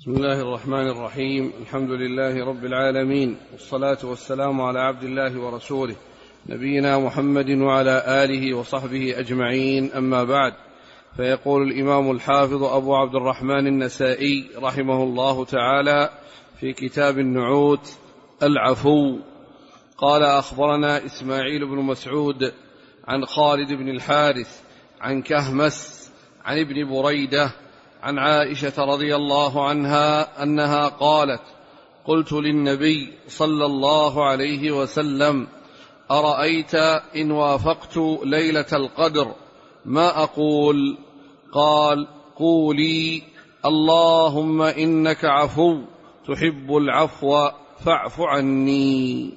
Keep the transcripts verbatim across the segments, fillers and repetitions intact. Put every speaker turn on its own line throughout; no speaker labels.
بسم الله الرحمن الرحيم. الحمد لله رب العالمين، والصلاة والسلام على عبد الله ورسوله نبينا محمد وعلى آله وصحبه أجمعين، أما بعد. فيقول الإمام الحافظ أبو عبد الرحمن النسائي رحمه الله تعالى في كتاب النعوت: العفو. قال: أخبرنا إسماعيل بن مسعود عن خالد بن الحارث عن كهمس عن ابن بريدة عن عائشة رضي الله عنها أنها قالت: قلت للنبي صلى الله عليه وسلم: أرأيت إن وافقت ليلة القدر ما أقول؟ قال: قولي: اللهم إنك عفو تحب العفو فاعف عني.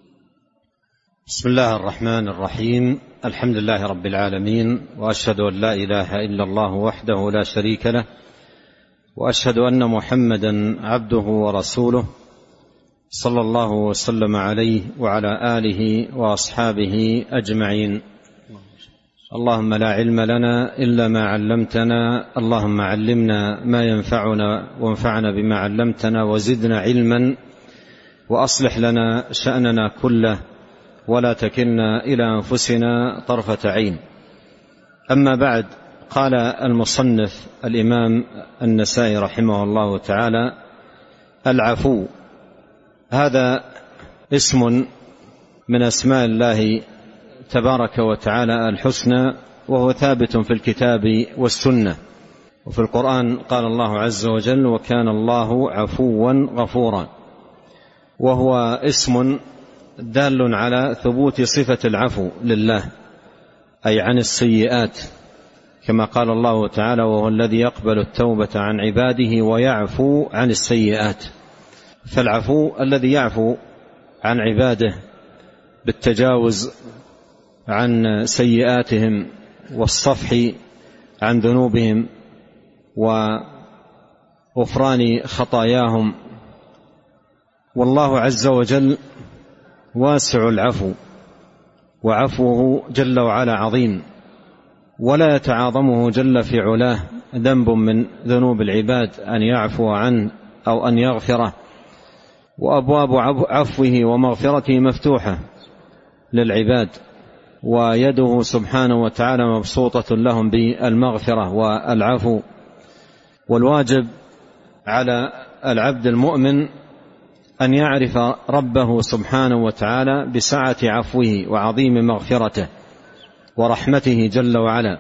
بسم الله الرحمن الرحيم. الحمد لله رب العالمين، وأشهد أن لا إله إلا الله وحده لا شريك له، وأشهد أن محمدا عبده ورسوله صلى الله وسلم عليه وعلى آله وأصحابه أجمعين. اللهم لا علم لنا إلا ما علمتنا، اللهم علمنا ما ينفعنا وانفعنا بما علمتنا وزدنا علما، وأصلح لنا شأننا كله ولا تكلنا إلى أنفسنا طرفة عين. أما بعد، قال المصنف الإمام النسائي رحمه الله تعالى: العفو هذا اسم من أسماء الله تبارك وتعالى الحسنى، وهو ثابت في الكتاب والسنة. وفي القرآن قال الله عز وجل: وكان الله عفوا غفورا، وهو اسم دال على ثبوت صفة العفو لله، أي عن السيئات، كما قال الله تعالى: وهو الذي يقبل التوبة عن عباده ويعفو عن السيئات. فالعفو الذي يعفو عن عباده بالتجاوز عن سيئاتهم والصفح عن ذنوبهم وغفران خطاياهم. والله عز وجل واسع العفو، وعفوه جل وعلا عظيم، ولا يتعاظمه جل في علاه ذنب من ذنوب العباد أن يعفو عنه أو أن يغفره. وأبواب عفوه ومغفرته مفتوحة للعباد، ويده سبحانه وتعالى مبسوطة لهم بالمغفرة والعفو. والواجب على العبد المؤمن أن يعرف ربه سبحانه وتعالى بسعة عفوه وعظيم مغفرته ورحمته جل وعلا،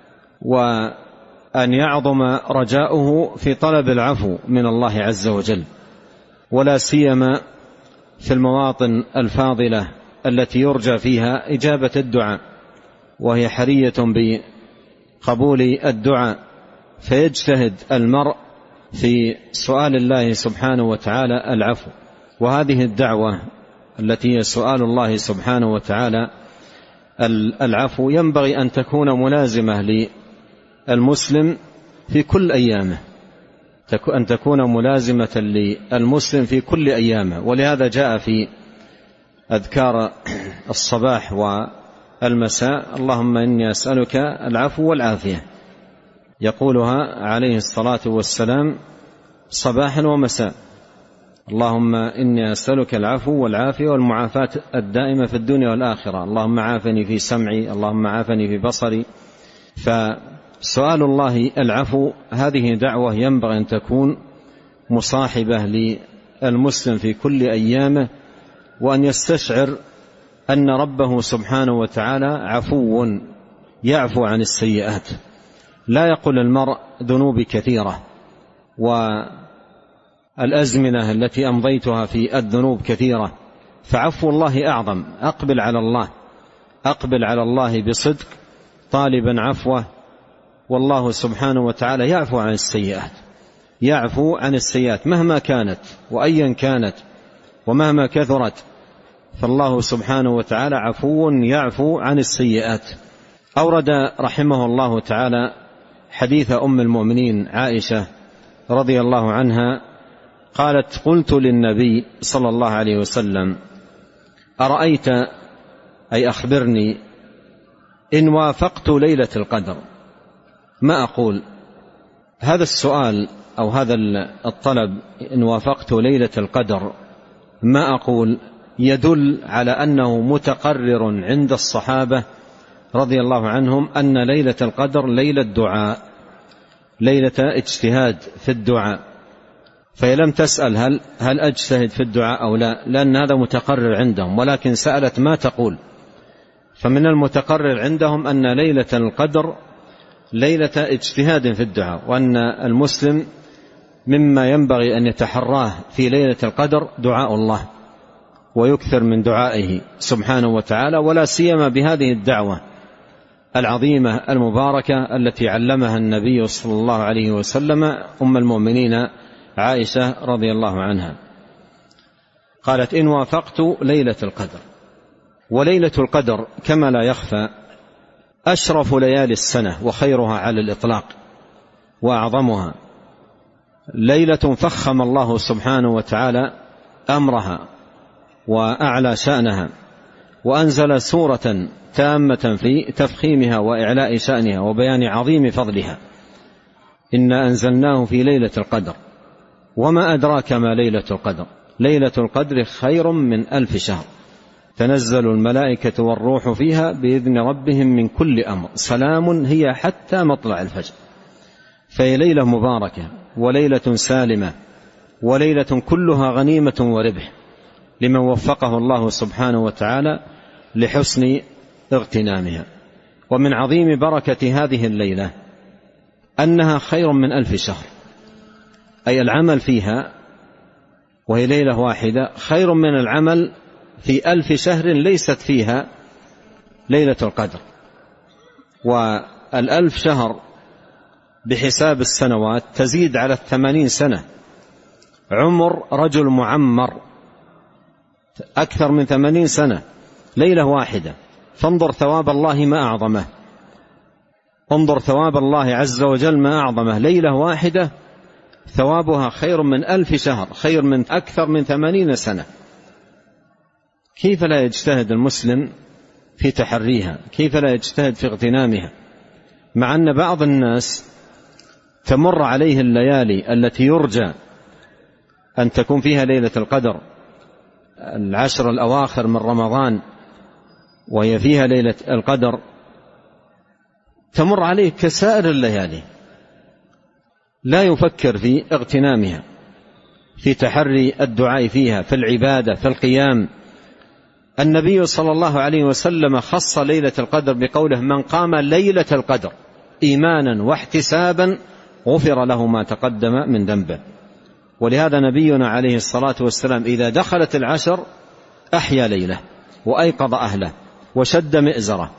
وأن يعظم رجاؤه في طلب العفو من الله عز وجل، ولا سيما في المواطن الفاضلة التي يرجى فيها إجابة الدعاء، وهي حرية بقبول الدعاء، فيجتهد المرء في سؤال الله سبحانه وتعالى العفو. وهذه الدعوة التي هي سؤال الله سبحانه وتعالى العفو ينبغي أن تكون ملازمة للمسلم في كل أيامه، أن تكون ملازمة للمسلم في كل أيامه. ولهذا جاء في أذكار الصباح والمساء: اللهم إني أسألك العفو والعافية، يقولها عليه الصلاة والسلام صباحا ومساء: اللهم إني أسألك العفو والعافية والمعافاة الدائمة في الدنيا والآخرة، اللهم عافني في سمعي، اللهم عافني في بصري. فسؤال الله العفو هذه دعوة ينبغي أن تكون مصاحبة للمسلم في كل أيامه، وأن يستشعر أن ربه سبحانه وتعالى عفو يعفو عن السيئات. لا يقول المرء ذنوبي كثيرة والأزمنة التي أمضيتها في الذنوب كثيرة، فعفو الله أعظم. أقبل على الله، أقبل على الله بصدق طالبا عفوه، والله سبحانه وتعالى يعفو عن السيئات، يعفو عن السيئات مهما كانت وأيا كانت ومهما كثرت، فالله سبحانه وتعالى عفو يعفو عن السيئات. أورد رحمه الله تعالى حديث أم المؤمنين عائشة رضي الله عنها قالت: قلت للنبي صلى الله عليه وسلم: أرأيت، أي أخبرني، إن وافقت ليلة القدر ما أقول؟ هذا السؤال أو هذا الطلب إن وافقت ليلة القدر ما أقول يدل على أنه متقرر عند الصحابة رضي الله عنهم أن ليلة القدر ليلة دعاء، ليلة اجتهاد في الدعاء. فلم تسأل هل, هل أجتهد في الدعاء أو لا، لأن هذا متقرر عندهم، ولكن سألت ما تقول. فمن المتقرر عندهم أن ليلة القدر ليلة اجتهاد في الدعاء، وأن المسلم مما ينبغي أن يتحراه في ليلة القدر دعاء الله، ويكثر من دعائه سبحانه وتعالى، ولا سيما بهذه الدعوة العظيمة المباركة التي علمها النبي صلى الله عليه وسلم أم المؤمنين عائشة رضي الله عنها. قالت إن وافقت ليلة القدر. وليلة القدر كما لا يخفى أشرف ليالي السنة وخيرها على الإطلاق وأعظمها، ليلة فخم الله سبحانه وتعالى أمرها وأعلى شأنها، وأنزل سورة تامة في تفخيمها وإعلاء شأنها وبيان عظيم فضلها. إنا أنزلناه في ليلة القدر وما أدراك ما ليلة القدر، ليلة القدر خير من ألف شهر، تنزل الملائكة والروح فيها بإذن ربهم من كل أمر، سلام هي حتى مطلع الفجر. فهي ليلة مباركة وليلة سالمة وليلة كلها غنيمة وربح لمن وفقه الله سبحانه وتعالى لحسن اغتنامها. ومن عظيم بركة هذه الليلة أنها خير من ألف شهر، أي العمل فيها وهي ليلة واحدة خير من العمل في ألف شهر ليست فيها ليلة القدر. والألف شهر بحساب السنوات تزيد على الثمانين سنة، عمر رجل معمر أكثر من ثمانين سنة ليلة واحدة. فانظر ثواب الله ما أعظمه، انظر ثواب الله عز وجل ما أعظمه، ليلة واحدة ثوابها خير من ألف شهر، خير من أكثر من ثمانين سنة. كيف لا يجتهد المسلم في تحريها؟ كيف لا يجتهد في اغتنامها؟ مع أن بعض الناس تمر عليه الليالي التي يرجى أن تكون فيها ليلة القدر، العشر الأواخر من رمضان وهي فيها ليلة القدر، تمر عليه كسائر الليالي، لا يفكر في اغتنامها، في تحري الدعاء فيها، في العبادة، في القيام. النبي صلى الله عليه وسلم خص ليلة القدر بقوله من قام ليلة القدر إيمانا واحتسابا غفر له ما تقدم من ذنبه. ولهذا نبينا عليه الصلاة والسلام إذا دخلت العشر أحيا ليلة وأيقظ أهله وشد مئزره،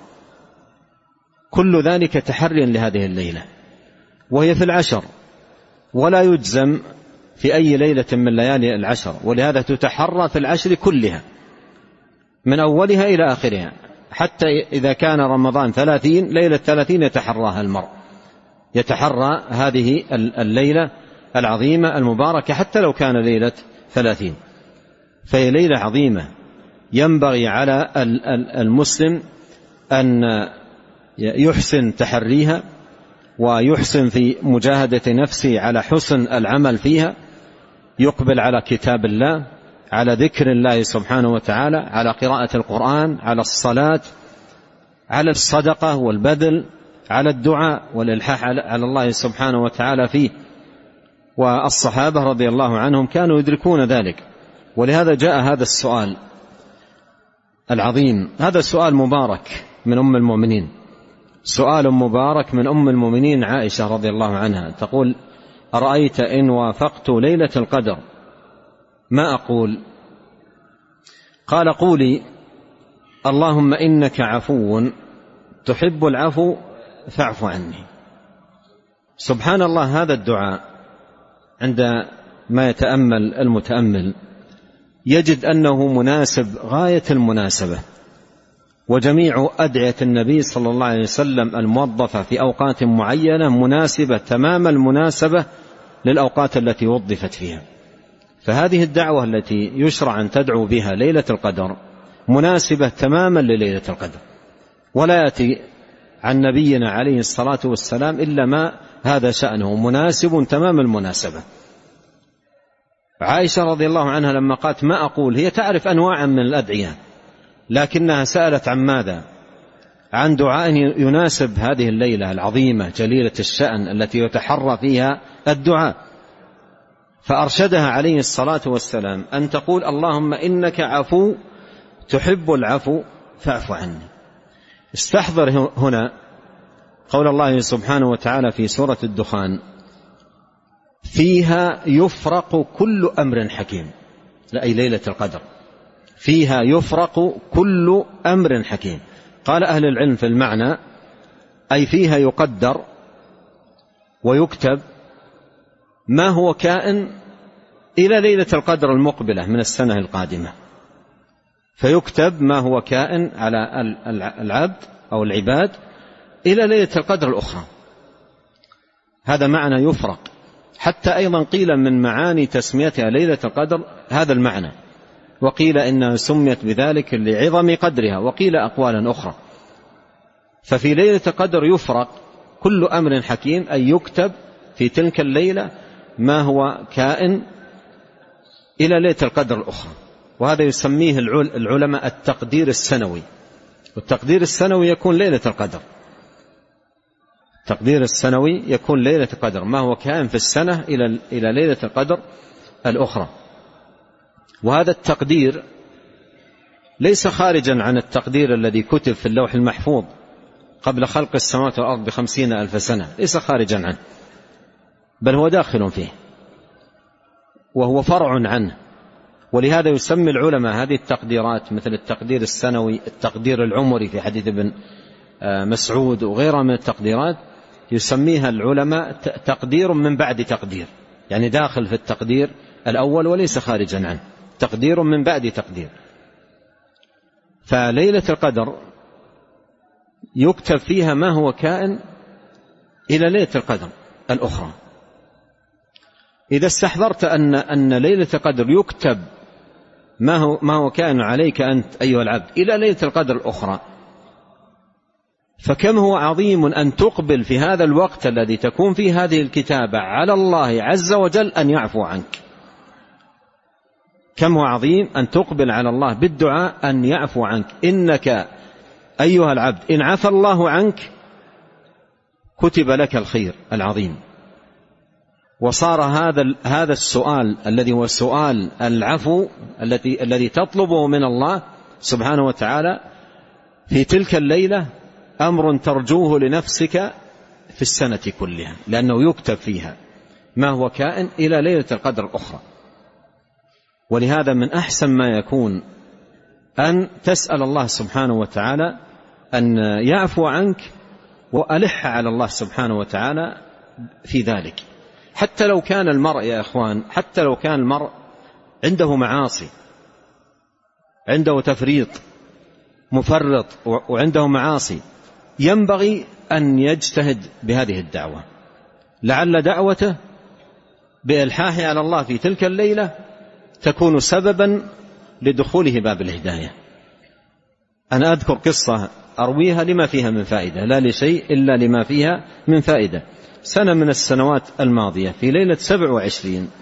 كل ذلك تحريا لهذه الليلة، وهي في العشر ولا يجزم في أي ليلة من ليالي العشر، ولهذا تتحرى في العشر كلها من أولها إلى آخرها، حتى إذا كان رمضان ثلاثين ليلة ثلاثين يتحراها المرء، يتحرى هذه الليلة العظيمة المباركة حتى لو كان ليلة ثلاثين. فهي ليلة عظيمة ينبغي على المسلم أن يحسن تحريها ويحسن في مجاهدة نفسه على حسن العمل فيها، يقبل على كتاب الله، على ذكر الله سبحانه وتعالى، على قراءة القرآن، على الصلاة، على الصدقة والبذل، على الدعاء والإلحاح على الله سبحانه وتعالى فيه. والصحابة رضي الله عنهم كانوا يدركون ذلك، ولهذا جاء هذا السؤال العظيم. هذا سؤال مبارك من أم المؤمنين، سؤال مبارك من أم المؤمنين عائشة رضي الله عنها، تقول أرأيت إن وافقت ليلة القدر ما أقول؟ قال قولي اللهم إنك عفو تحب العفو فاعف عني. سبحان الله، هذا الدعاء عندما يتأمل المتأمل يجد أنه مناسب غاية المناسبة، وجميع أدعية النبي صلى الله عليه وسلم الموظفة في أوقات معينة مناسبة تمام المناسبة للأوقات التي وظفت فيها. فهذه الدعوة التي يشرع أن تدعو بها ليلة القدر مناسبة تماما لليلة القدر، ولا يأتي عن نبينا عليه الصلاة والسلام إلا ما هذا شأنه مناسب تمام المناسبة. عائشة رضي الله عنها لما قالت ما أقول، هي تعرف أنواعا من الأدعية، لكنها سألت عن ماذا؟ عن دعاء يناسب هذه الليلة العظيمة جليلة الشأن التي يتحرى فيها الدعاء، فأرشدها عليه الصلاة والسلام أن تقول اللهم إنك عفو تحب العفو فاعف عني. استحضر هنا قول الله سبحانه وتعالى في سورة الدخان فيها يفرق كل أمر حكيم، أي ليلة القدر فيها يفرق كل أمر حكيم. قال أهل العلم في المعنى أي فيها يقدر ويكتب ما هو كائن إلى ليلة القدر المقبلة من السنة القادمة، فيكتب ما هو كائن على العبد أو العباد إلى ليلة القدر الأخرى. هذا معنى يفرق. حتى أيضا قيل من معاني تسميتها ليلة القدر هذا المعنى، وقيل إنها سميت بذلك لعظم قدرها، وقيل أقوالا أخرى. ففي ليلة القدر يفرق كل أمر حكيم، أي يكتب في تلك الليلة ما هو كائن إلى ليلة القدر الأخرى. وهذا يسميه العلماء التقدير السنوي، والتقدير السنوي يكون ليلة القدر. التقدير السنوي يكون ليلة القدر، ما هو كائن في السنة إلى إلى ليلة القدر الأخرى. وهذا التقدير ليس خارجا عن التقدير الذي كتب في اللوح المحفوظ قبل خلق السماوات والأرض بخمسين ألف سنة، ليس خارجا عنه، بل هو داخل فيه وهو فرع عنه. ولهذا يسمي العلماء هذه التقديرات مثل التقدير السنوي، التقدير العمري في حديث ابن مسعود وغيرها من التقديرات، يسميها العلماء تقدير من بعد تقدير، يعني داخل في التقدير الأول وليس خارجا عنه، تقدير من بعد تقدير. فليلة القدر يكتب فيها ما هو كائن إلى ليلة القدر الأخرى. إذا استحضرت أن أن ليلة القدر يكتب ما هو ما هو كائن عليك أنت أيها العبد إلى ليلة القدر الأخرى، فكم هو عظيم أن تقبل في هذا الوقت الذي تكون فيه هذه الكتابة على الله عز وجل أن يعفو عنك. كم هو عظيم أن تقبل على الله بالدعاء أن يعفو عنك. إنك أيها العبد إن عفى الله عنك كتب لك الخير العظيم. وصار هذا هذا السؤال الذي هو سؤال العفو الذي الذي تطلبه من الله سبحانه وتعالى في تلك الليلة أمر ترجوه لنفسك في السنة كلها، لأنه يكتب فيها ما هو كائن إلى ليلة القدر الأخرى. ولهذا من أحسن ما يكون أن تسأل الله سبحانه وتعالى أن يعفو عنك، وألح على الله سبحانه وتعالى في ذلك. حتى لو كان المرء يا إخوان، حتى لو كان المرء عنده معاصي، عنده تفريط، مفرط وعنده معاصي، ينبغي أن يجتهد بهذه الدعوة، لعل دعوته بإلحاحه على الله في تلك الليلة تكون سببا لدخوله باب الهداية. أنا أذكر قصة أرويها لما فيها من فائدة، لا لشيء إلا لما فيها من فائدة. سنة من السنوات الماضية في ليلة سبع وعشرين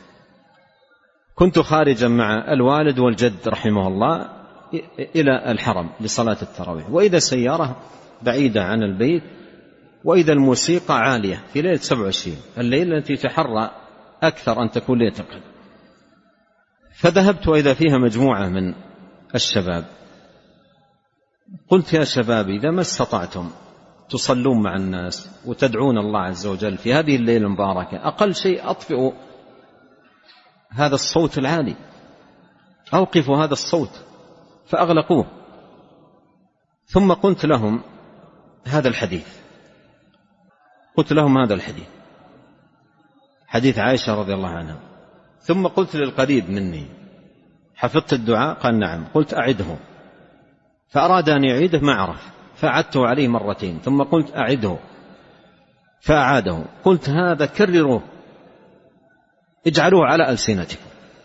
كنت خارجا مع الوالد والجد رحمه الله إلى الحرم لصلاة التراويح، وإذا سيارة بعيدة عن البيت، وإذا الموسيقى عالية في ليلة سبع وعشرين، الليلة التي تحرى أكثر أن تكون ليلة القدر. فذهبت وإذا فيها مجموعة من الشباب. قلت يا شباب إذا ما استطعتم تصلون مع الناس وتدعون الله عز وجل في هذه الليلة المباركة، أقل شيء أطفئوا هذا الصوت العالي، أوقفوا هذا الصوت، فأغلقوه. ثم قلت لهم هذا الحديث، قلت لهم هذا الحديث حديث عائشة رضي الله عنها. ثم قلت للقريب مني حفظت الدعاء؟ قال نعم. قلت أعده، فأراد أن يعيده ما عرف، فأعدته عليه مرتين، ثم قلت أعده فأعاده. قلت هذا كرروه، اجعلوه على ألسنتكم.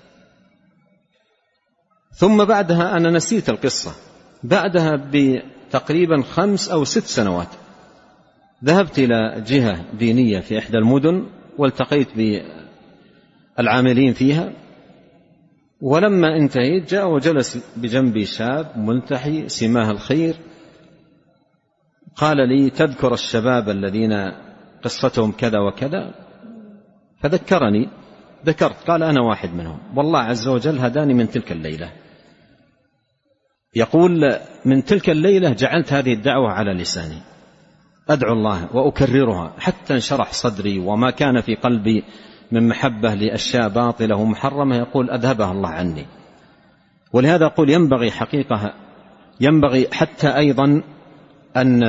ثم بعدها أنا نسيت القصة، بعدها بتقريبا خمس أو ست سنوات ذهبت إلى جهة دينية في إحدى المدن والتقيت بالعاملين فيها، ولما انتهيت جاء وجلس بجنبي شاب ملتحي سماه الخير، قال لي: تذكر الشباب الذين قصتهم كذا وكذا؟ فذكرني، ذكرت، قال: أنا واحد منهم، والله عز وجل هداني من تلك الليلة. يقول: من تلك الليلة جعلت هذه الدعوة على لساني، أدعو الله وأكررها حتى انشرح صدري، وما كان في قلبي من محبة لأشياء باطلة ومحرمة يقول أذهبها الله عني. ولهذا أقول ينبغي حقيقة ينبغي حتى أيضا أن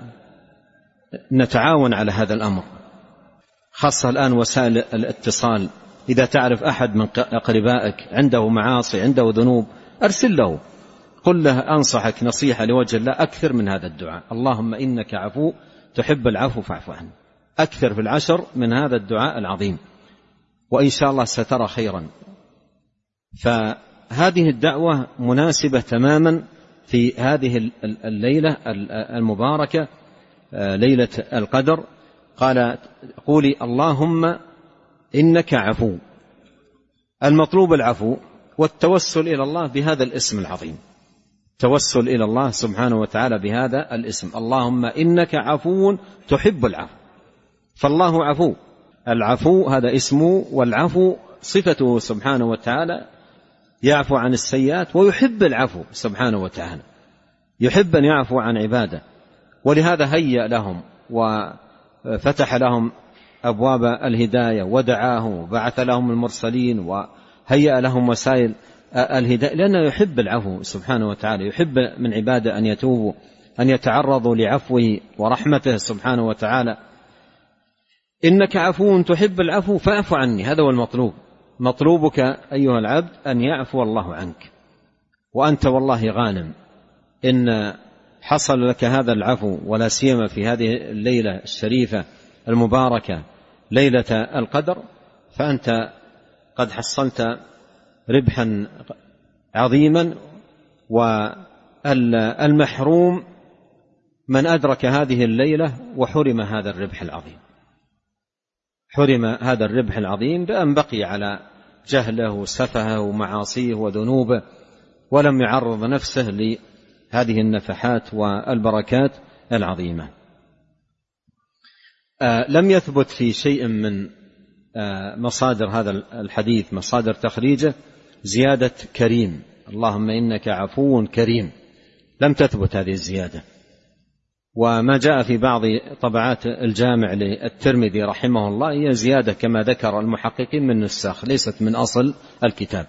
نتعاون على هذا الأمر، خاصة الآن وسائل الاتصال. إذا تعرف أحد من أقربائك عنده معاصي، عنده ذنوب، أرسل له، قل له: أنصحك نصيحة لوجه الله، أكثر من هذا الدعاء، اللهم إنك عفو تحب العفو فاعف عنه. أكثر في العشر من هذا الدعاء العظيم، وإن شاء الله سترى خيرا. فهذه الدعوة مناسبة تماما في هذه الليلة المباركة، ليلة القدر. قال: قولي اللهم إنك عفو. المطلوب العفو والتوسل إلى الله بهذا الاسم العظيم، توسل إلى الله سبحانه وتعالى بهذا الاسم، اللهم إنك عفو تحب العفو. فالله عفو، العفو هذا اسمه، والعفو صفته سبحانه وتعالى، يعفو عن السيئات ويحب العفو سبحانه وتعالى، يحب أن يعفو عن عباده. ولهذا هيأ لهم وفتح لهم أبواب الهداية ودعاهم وبعث لهم المرسلين وهيأ لهم وسائل الهداية، لأنه يحب العفو سبحانه وتعالى، يحب من عباده أن يتوبوا، أن يتعرضوا لعفوه ورحمته سبحانه وتعالى. إنك عفو تحب العفو فاعف عني، هذا هو المطلوب. مطلوبك أيها العبد أن يعفو الله عنك، وأنت والله غانم إن حصل لك هذا العفو، ولا سيما في هذه الليلة الشريفة المباركة ليلة القدر، فأنت قد حصلت ربحا عظيما. والمحروم من أدرك هذه الليلة وحرم هذا الربح العظيم، حرم هذا الربح العظيم بأن بقي على جهله وسفهه ومعاصيه وذنوبه، ولم يعرض نفسه لهذه النفحات والبركات العظيمة. آه لم يثبت في شيء من آه مصادر هذا الحديث، مصادر تخريجه، زيادة كريم، اللهم إنك عفو كريم، لم تثبت هذه الزيادة. وما جاء في بعض طبعات الجامع للترمذي رحمه الله هي زيادة كما ذكر المحققين من نساخ، ليست من أصل الكتاب.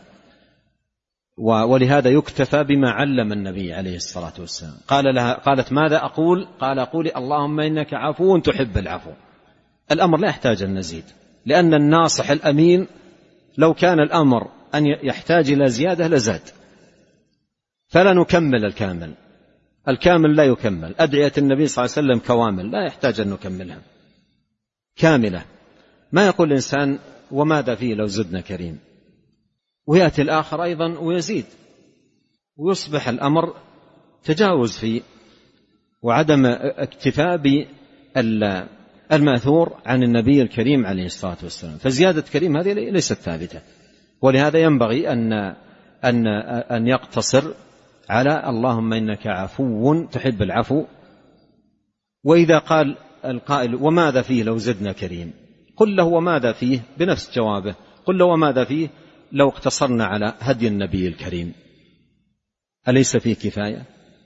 ولهذا يكتفى بما علم النبي عليه الصلاة والسلام. قال لها قالت: ماذا أقول؟ قال: قولي اللهم إنك عفو تحب العفو. الأمر لا يحتاج أن نزيد، لأن الناصح الأمين لو كان الأمر أن يحتاج إلى زيادة لزاد، فلا نكمل الكامل، الكامل لا يكمل. أدعية النبي صلى الله عليه وسلم كوامل لا يحتاج أن نكملها كاملة. ما يقول الإنسان وماذا فيه لو زدنا كريم، ويأتي الآخر أيضا ويزيد، ويصبح الأمر تجاوز فيه وعدم اكتفاء بالمأثور عن النبي الكريم عليه الصلاة والسلام. فزيادة كريم هذه ليست ثابتة، ولهذا ينبغي أن أن أن يقتصر على اللهم إنك عفو تحب العفو. وإذا قال القائل وماذا فيه لو زدنا كريم، قل له وماذا فيه بنفس جوابه، قل له وماذا فيه لو اقتصرنا على هدي النبي الكريم، أليس فيه كفاية؟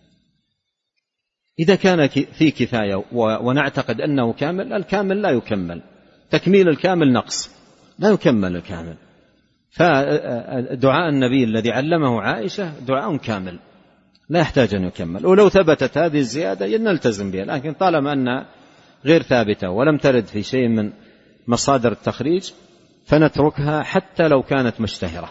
إذا كان فيه كفاية ونعتقد أنه كامل، الكامل لا يكمل، تكميل الكامل نقص، لا يكمل الكامل. فدعاء النبي الذي علمه عائشة دعاء كامل لا يحتاج أن يكمل. ولو ثبتت هذه الزيادة نلتزم بها، لكن طالما أنها غير ثابتة ولم ترد في شيء من مصادر التخريج فنتركها حتى لو كانت مشتهرة.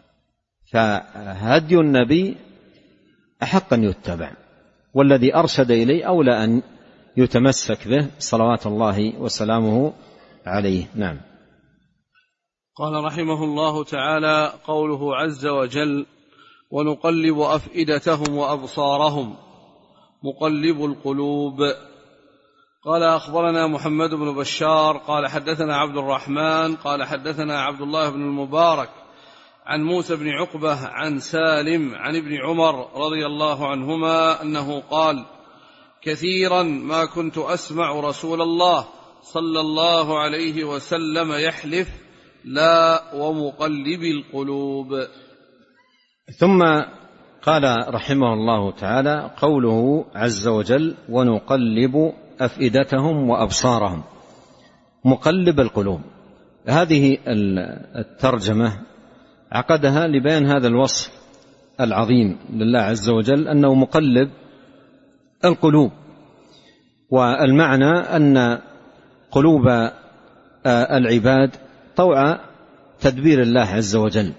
فهدي النبي أحق أن يتبع، والذي أرشد إليه أولى أن يتمسك به صلوات الله وسلامه عليه. نعم.
قال رحمه الله تعالى: قوله عز وجل: ونقلب أفئدتهم وأبصارهم، مقلب القلوب، قال أخبرنا محمد بن بشار قال حدثنا عبد الرحمن قال حدثنا عبد الله بن المبارك عن موسى بن عقبة عن سالم عن ابن عمر رضي الله عنهما أنه قال: كثيرا ما كنت أسمع رسول الله صلى الله عليه وسلم يحلف لا ومقلب القلوب.
ثم قال رحمه الله تعالى: قوله عز وجل: ونقلب أفئدتهم وأبصارهم، مقلب القلوب. هذه الترجمة عقدها لبيان هذا الوصف العظيم لله عز وجل أنه مقلب القلوب، والمعنى أن قلوب العباد طوع تدبير الله عز وجل،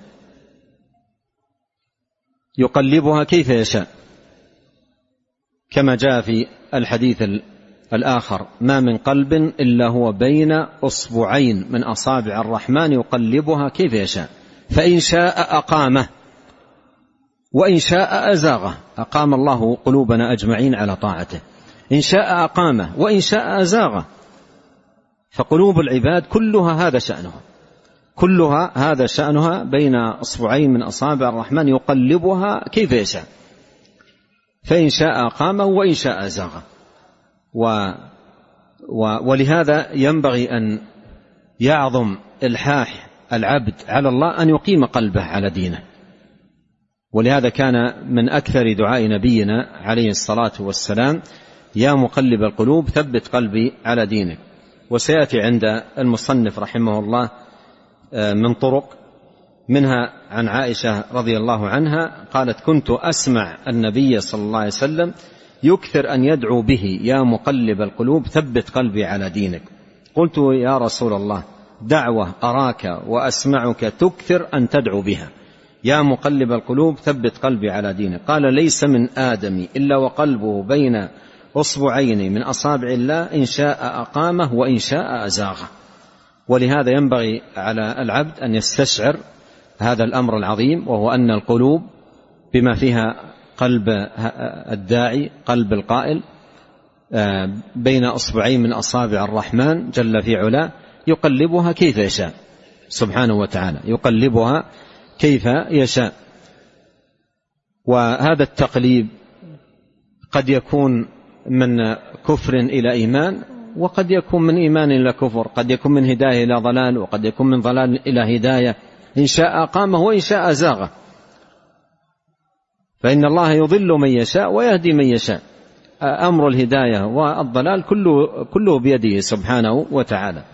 يقلبها كيف يشاء، كما جاء في الحديث الآخر: ما من قلب إلا هو بين أصبعين من أصابع الرحمن يقلبها كيف يشاء، فإن شاء أقامه وإن شاء أزاغه. أقام الله قلوبنا أجمعين على طاعته، إن شاء أقامه وإن شاء أزاغه. فقلوب العباد كلها هذا شأنها، كلها هذا شأنها بين أصبعين من أصابع الرحمن يقلبها كيف يشاء، فإن شاء أقامه وإن شاء أزاغه. و ولهذا ينبغي أن يعظم إلحاح العبد على الله أن يقيم قلبه على دينه، ولهذا كان من أكثر دعاء نبينا عليه الصلاة والسلام: يا مقلب القلوب ثبت قلبي على دينك. وسيأتي عند المصنف رحمه الله من طرق، منها عن عائشة رضي الله عنها قالت: كنت أسمع النبي صلى الله عليه وسلم يكثر أن يدعو به: يا مقلب القلوب ثبت قلبي على دينك. قلت: يا رسول الله، دعوة أراك وأسمعك تكثر أن تدعو بها، يا مقلب القلوب ثبت قلبي على دينك. قال: ليس من آدم إلا وقلبه بين أصبعين من أصابع الله، إن شاء أقامه وإن شاء أزاغه. ولهذا ينبغي على العبد أن يستشعر هذا الأمر العظيم، وهو أن القلوب بما فيها قلب الداعي، قلب القائل، بين أصبعين من أصابع الرحمن جل في علاه، يقلبها كيف يشاء سبحانه وتعالى، يقلبها كيف يشاء. وهذا التقليب قد يكون من كفر إلى إيمان، وقد يكون من إيمان إلى كفر، قد يكون من هداية إلى ضلال، وقد يكون من ضلال إلى هداية. إن شاء أقامه وإن شاء زاغه، فإن الله يضل من يشاء ويهدي من يشاء. أمر الهداية والضلال كله, كله بيده سبحانه وتعالى.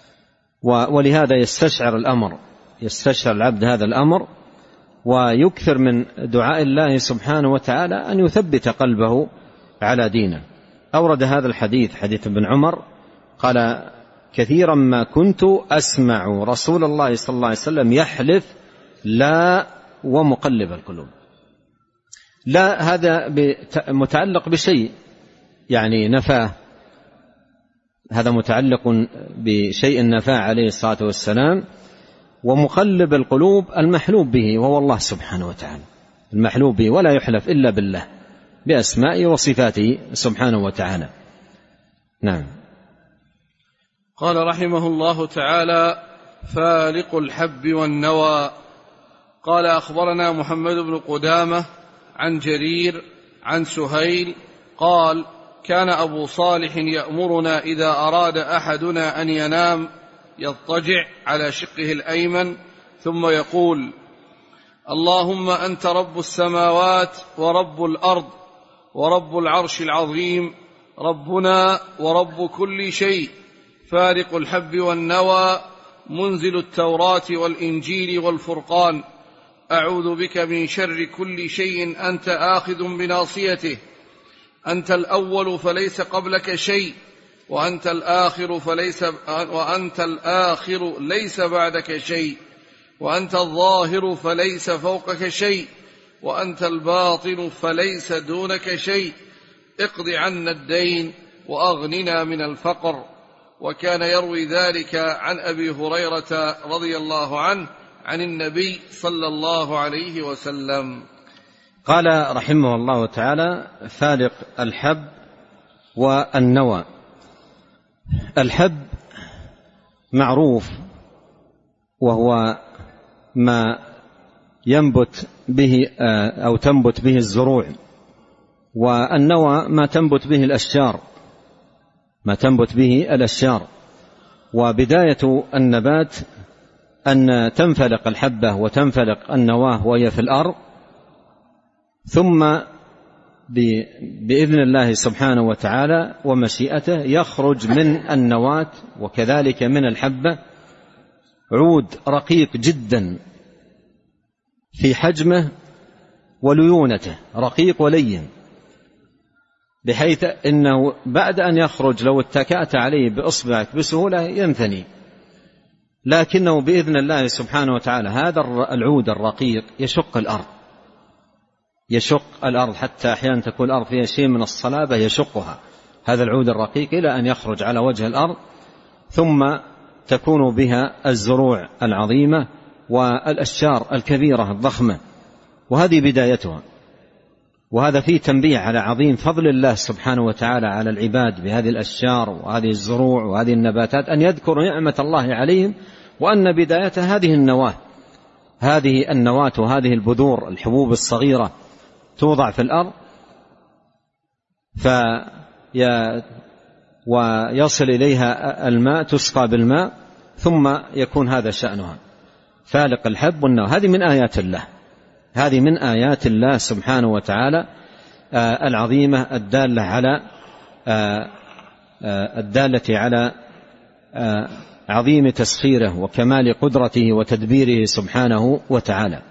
ولهذا يستشعر الأمر، يستشعر العبد هذا الأمر، ويكثر من دعاء الله سبحانه وتعالى أن يثبت قلبه على دينه. أورد هذا الحديث حديث ابن عمر قال: كثيرا ما كنت أسمع رسول الله صلى الله عليه وسلم يحلف لا ومقلب القلوب. لا هذا متعلق بشيء يعني نفاه، هذا متعلق بشيء نفاه عليه الصلاة والسلام. ومقلب القلوب المحلوب به وهو الله سبحانه وتعالى، المحلوب به، ولا يحلف إلا بالله بأسمائه وصفاته سبحانه وتعالى. نعم.
قال رحمه الله تعالى: فالق الحب والنوى. قال أخبرنا محمد بن قدامة عن جرير عن سهيل قال: كان أبو صالح يأمرنا إذا أراد أحدنا أن ينام يضطجع على شقه الأيمن ثم يقول: اللهم أنت رب السماوات ورب الأرض ورب العرش العظيم، ربنا ورب كل شيء، فارق الحب والنوى، منزل التوراة والإنجيل والفرقان، أعوذ بك من شر كل شيء أنت آخذ بناصيته، أنت الأول فليس قبلك شيء، وأنت الآخر فليس وأنت الآخر ليس بعدك شيء، وأنت الظاهر فليس فوقك شيء، وأنت الباطن فليس دونك شيء، اقض عنا الدين وأغننا من الفقر. وكان يروي ذلك عن أبي هريرة رضي الله عنه عن النبي صلى الله عليه وسلم.
قال رحمه الله تعالى: فالق الحب والنوى. الحب معروف، وهو ما ينبت به أو تنبت به الزروع، والنوى ما تنبت به الأشجار ما تنبت به الأشجار. وبداية النبات أن تنفلق الحبة وتنفلق النواة وهي في الأرض، ثم بإذن الله سبحانه وتعالى ومشيئته يخرج من النواة وكذلك من الحبة عود رقيق جدا في حجمه وليونته، رقيق ولين، بحيث إنه بعد أن يخرج لو اتكأت عليه بإصبعك بسهولة ينثني، لكنه بإذن الله سبحانه وتعالى هذا العود الرقيق يشق الأرض يشق الأرض حتى أحيانا تكون الأرض فيها شيء من الصلابة يشقها هذا العود الرقيق إلى أن يخرج على وجه الأرض، ثم تكون بها الزروع العظيمة والأشجار الكبيرة الضخمة، وهذه بدايتها. وهذا فيه تنبيه على عظيم فضل الله سبحانه وتعالى على العباد بهذه الأشجار وهذه الزروع وهذه النباتات، أن يذكروا نعمة الله عليهم، وأن بداية هذه النواة هذه النواة وهذه البذور الحبوب الصغيرة توضع في الأرض في ويصل إليها الماء، تسقى بالماء، ثم يكون هذا شأنها فالق الحب والنوى. هذه من آيات الله هذه من آيات الله سبحانه وتعالى آه العظيمة الدالة على آه آه الدالة على آه عظيم تسخيره وكمال قدرته وتدبيره سبحانه وتعالى.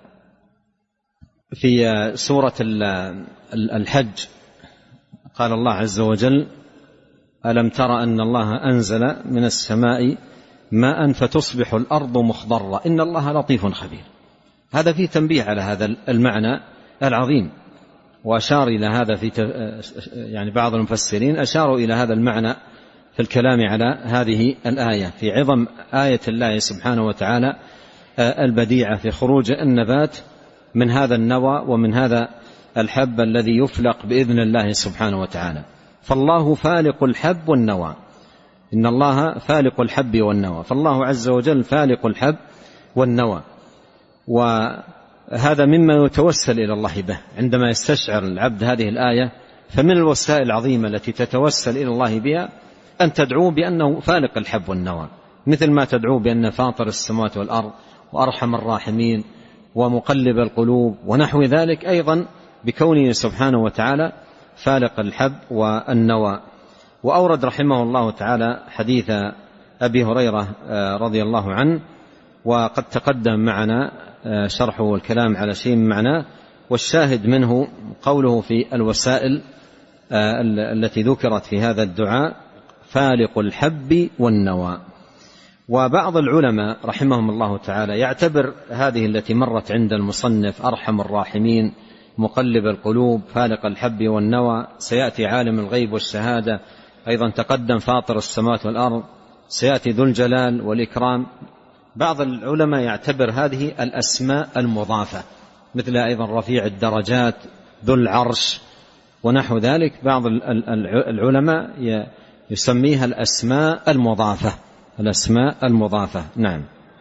في آه سورة الحج قال الله عز وجل: ألم تر أن الله أنزل من السماء ماء فتصبح الأرض مخضرة إن الله لطيف خبير. هذا فيه تنبيه على هذا المعنى العظيم، وأشار إلى هذا في يعني بعض المفسرين أشاروا إلى هذا المعنى في الكلام على هذه الآية، في عظم آية الله سبحانه وتعالى البديعة في خروج النبات من هذا النوى ومن هذا الحب الذي يفلق بإذن الله سبحانه وتعالى. فالله فالق الحب والنوى، إن الله فالق الحب والنوى، فالله عز وجل فالق الحب والنوى. وهذا مما يتوسل إلى الله به عندما يستشعر العبد هذه الآية، فمن الوسائل العظيمة التي تتوسل إلى الله بها أن تدعو بأنه فالق الحب والنوى، مثل ما تدعو بأن فاطر السماوات والأرض وأرحم الراحمين ومقلب القلوب ونحو ذلك، أيضا بكونه سبحانه وتعالى فالق الحب والنوى. وأورد رحمه الله تعالى حديث أبي هريرة رضي الله عنه، وقد تقدم معنا شرحه والكلام على شيء من معناه، والشاهد منه قوله في الوسائل التي ذكرت في هذا الدعاء: فالق الحب والنوى. وبعض العلماء رحمهم الله تعالى يعتبر هذه التي مرت عند المصنف أرحم الراحمين، مقلب القلوب، فالق الحب والنوى، سيأتي عالم الغيب والشهادة، أيضا تقدم فاطر السماوات والأرض، سيأتي ذو الجلال والإكرام. بعض العلماء يعتبر هذه الأسماء المضافة، مثل أيضا رفيع الدرجات، ذو العرش ونحو ذلك. بعض العلماء يسميها الأسماء المضافة الأسماء المضافة نعم.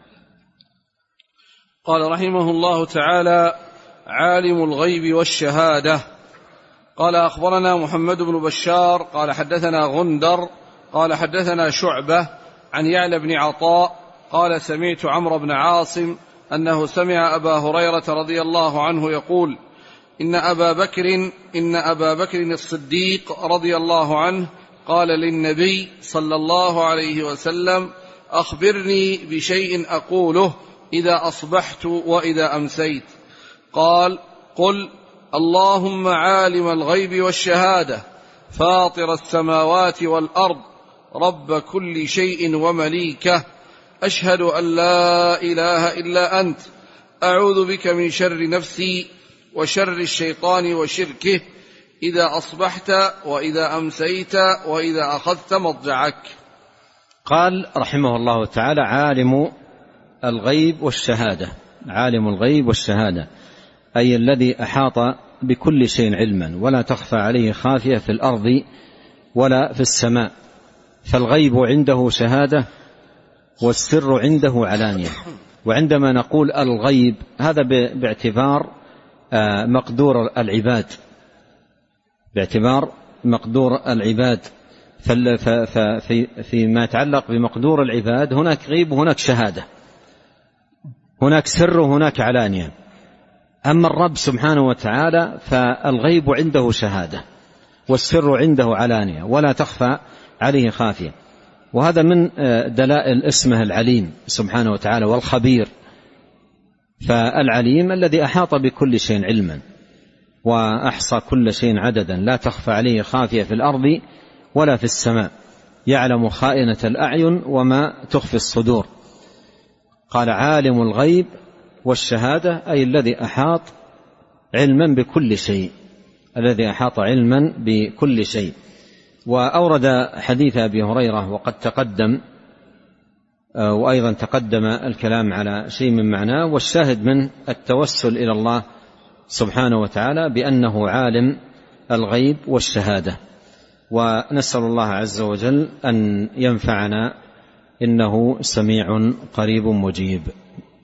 قال رحمه الله تعالى: عالم الغيب والشهادة. قال: أخبرنا محمد بن بشار قال حدثنا غندر قال حدثنا شعبة عن يعلى بن عطاء قال: سمعت عمرو بن عاصم أنه سمع أبا هريرة رضي الله عنه يقول: إن أبا بكر إن أبا بكر الصديق رضي الله عنه قال للنبي صلى الله عليه وسلم: أخبرني بشيء أقوله إذا أصبحت وإذا أمسيت. قال: قل: اللهم عالم الغيب والشهادة، فاطر السماوات والأرض، رب كل شيء ومليكه، أشهد أن لا إله إلا أنت، أعوذ بك من شر نفسي وشر الشيطان وشركه، إذا أصبحت وإذا أمسيت وإذا أخذت مضجعك.
قال رحمه الله تعالى: عالم الغيب والشهادة. عالم الغيب والشهادة أي الذي أحاط بكل شيء علما، ولا تخفى عليه خافية في الأرض ولا في السماء، فالغيب عنده شهادة والسر عنده علانية. وعندما نقول الغيب هذا باعتبار مقدور العباد، باعتبار مقدور العباد. فيما يتعلق بمقدور العباد هناك غيب وهناك شهادة، هناك سر وهناك علانية. أما الرب سبحانه وتعالى فالغيب عنده شهادة والسر عنده علانية ولا تخفى عليه خافية. وهذا من دلائل اسمه العليم سبحانه وتعالى والخبير. فالعليم الذي أحاط بكل شيء علما وأحصى كل شيء عددا، لا تخفى عليه خافية في الأرض ولا في السماء، يعلم خائنة الأعين وما تخفي الصدور. قال عالم الغيب والشهادة، أي الذي أحاط علما بكل شيء، الذي أحاط علما بكل شيء. وأورد حديث أبي هريرة وقد تقدم، وأيضا تقدم الكلام على شيء من معناه. والشاهد من التوسل إلى الله سبحانه وتعالى بأنه عالم الغيب والشهادة. ونسأل الله عز وجل أن ينفعنا إنه سميع قريب مجيب.